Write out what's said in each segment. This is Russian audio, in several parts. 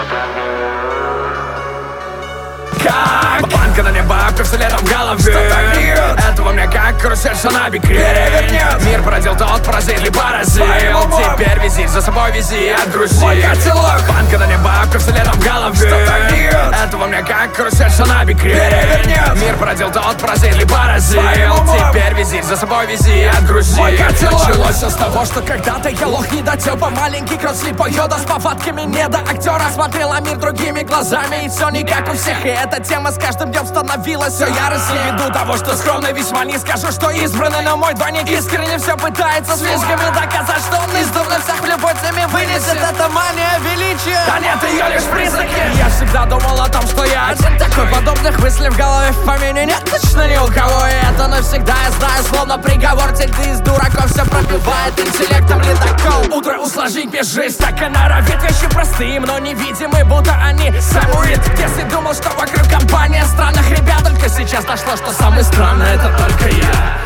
Как банка на небо, как следом в голове. Этого мне как карусельша на бикрень. Мир породил тот паразит либо поразил. Теперь вези за собой, вези, отгрузи. Банка на небо, как следом в голове. Этого мне как карусельша на бикрень. Мир породил тот паразит либо поразил. Теперь вези за собой, вези, отгрузи. Началось все с того, что когда-то я лох недотёпа. Маленький крот слепой йода с повадками недоактера. Смотрел на мир другими глазами, и все не как у всех. И эта тема с каждым днем становилась все яростнее. Ввиду того, что скромно весьма не скажу, что избранный, но мой двойник искренне все пытается с визгами доказать, что он издавна всех в любой теме вынесет. Это мания величия, да нет, ее лишь признаки. Я всегда думал о том, что я один такой. Подобных мыслей в голове в помине нет точно ни у кого. И это навсегда я знаю, словно приговор. Теперь ты из дураков все пробивает интеллектом ледокол. Утро усложнить мне жизнь, так и норовит. Вещи простые, но невидимые, будто они самурит. Если думал, что вокруг компания странных ребят, только сейчас дошло, что самое странное это только я.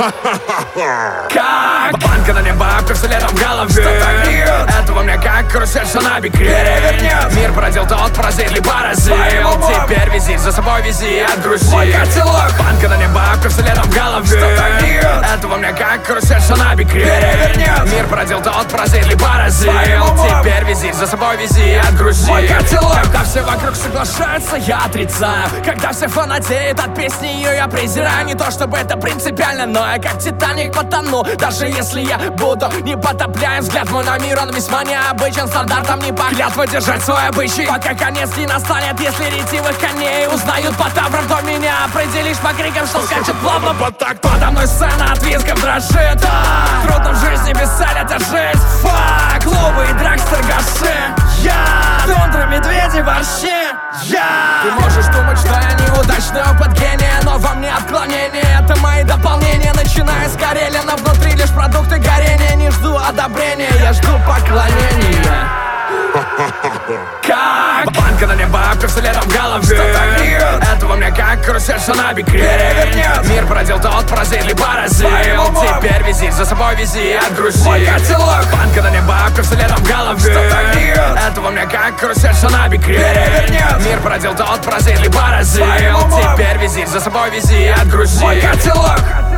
Как банка на небо, как следом в голове. Этого мне как карусельша на бикрень. Мир породил тот паразит либо поразил. Теперь вези за собой, вези, отгрузи. Банка на небо, как следом в голове. Этого мне как карусельша на бикрень. Мир породил тот паразит либо поразил. Теперь вези за собой, вези, отгрузи. Когда все вокруг соглашаются, я отрицаю. Когда все фанатеют от песни, ее я презираю. Не то чтобы это принципиально, но я как Титаник потону. Даже если я буду не потопляя, взгляд мой на мир, он весьма необычен. Стандартом не по клятве держать свой обычай, пока конец не настанет. Если ретивых коней узнают по таврам, то меня определишь по крикам, что скачет плавно под такт. Подо мной сцена от визгов дрожит. Трудно в жизни без цели, это жизнь. Фак, клубы и драгстер гаши. Я тундра, медведи, борщи. Ты можешь думать, что я неудачный опыт гения, но во мне отклонение, это мои дополнения. Начиная с Карелия, но внутри лишь продукты горения. Не жду одобрения, я жду поклонения. Как банка на небо, как следом в голове. Этого мне как карусельша на бикрень. Мир породил тот паразит либо поразил. Теперь вези за собой, вези, отгрузи. Банка на небо, как следом в голове. Этого мне как карусельша на бикрень. Мир породил тот паразит либо поразил. Теперь вези за собой, вези, отгрузи.